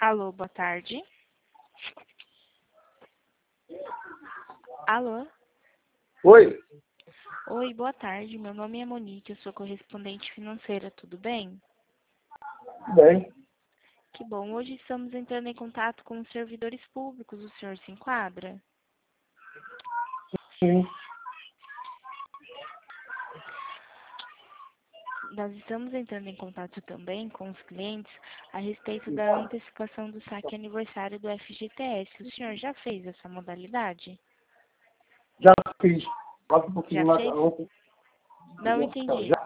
Alô, boa tarde. Alô? Oi, Oi, boa tarde. Meu nome é Monique, eu sou correspondente financeira, tudo bem? bem, Que bom. Hoje estamos entrando em contato com os servidores públicos. O senhor se enquadra? sim. Nós estamos entrando em contato também com os clientes a respeito da antecipação do saque aniversário do FGTS. O senhor já fez essa modalidade? Já fiz. Bota um pouquinho Já mais fez? ontem. Não Não, entendi. já,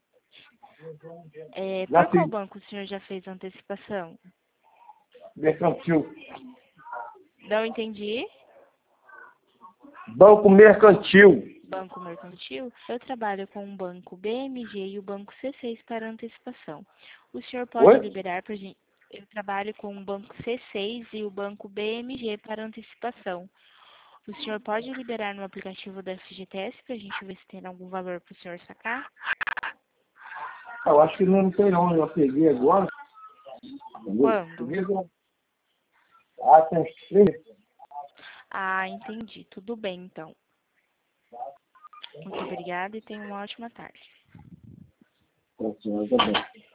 Para já qual fiz. banco o senhor já fez a antecipação? Mercantil. Não entendi. Banco Mercantil. Banco Mercantil, eu trabalho com o banco BMG e o banco C6 para antecipação. O senhor pode Oi? liberar para a gente? Eu trabalho com o banco C6 e o banco BMG para antecipação. O senhor pode liberar no aplicativo da FGTS para a gente ver se tem algum valor para o senhor sacar? Eu acho que não tem não, eu peguei agora. Entendeu? Quando? Peguei agora. Ah, tem uns 3. Ah, entendi. Tudo bem, então. Muito obrigada e tenha uma ótima tarde. Tá bem.